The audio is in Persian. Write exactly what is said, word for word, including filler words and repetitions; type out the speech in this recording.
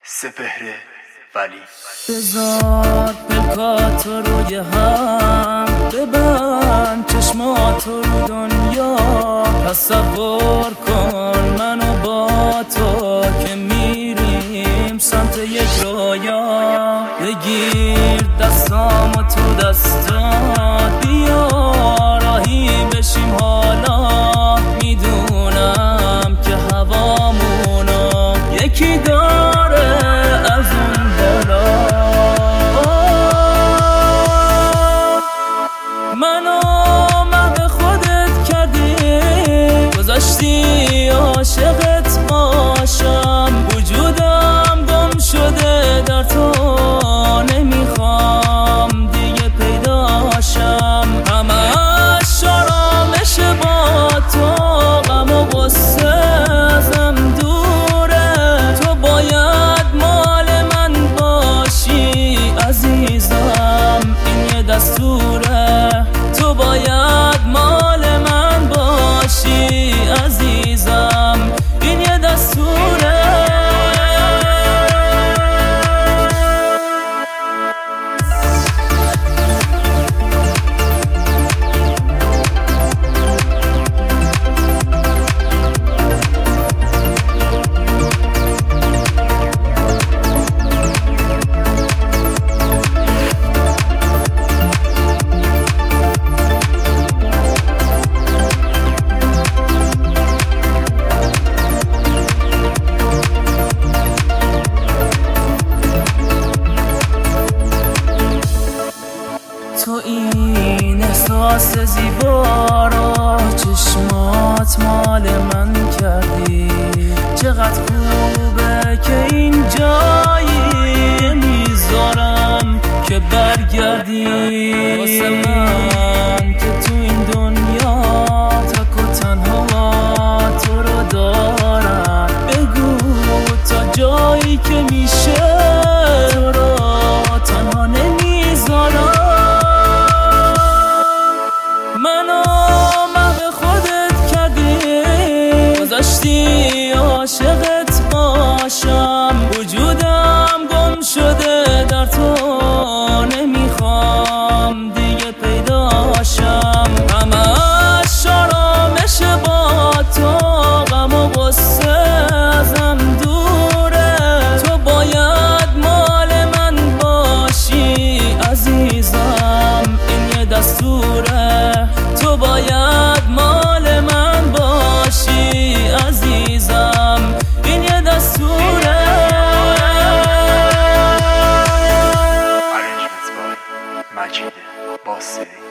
سپهر ولی. بذار پلکاتو روی هم، ببند چشماتو رو دنیا. تصور کن منو با تو که میریم سمت یک رویا. بگیر دستامو تو دستات، بیا راهی بشیم حالا. میدونم که هوامونو یکی داره از اون بالا. منو محو خودت کردی، گذاشتی عاشقت باشم. وجودم گم شده در تو، نمیخوام دیگه پیداشم. همش آرامش با تو، غم و غصه ازم دوره. تو باید مال من باشی عزیزم، این یه دستوره. تو باید مال من باشی عزیزم، این یه دستوره. تو این احساس زیبا رو چشمات مال من کردی. چقدر خوبه که این جایی میذارم که برگردی. واسه من که تو این دنیا تک و تنها تو رو دارم. بگو تا جایی که میشه تو رو تنها نمیذارم. منو محو خودت کردی، گذاشتی عاشقت باشم. وجودم گم شده در تو، نمیخوام دیگه پیداشم. همش آرامش با تو، غم و غصه ازم دوره. تو باید مال من باشی عزیزم، این یه دستوره. تو باید مال من باشی عزیزم، این یه دستوره. Arrangements by مجید باسری.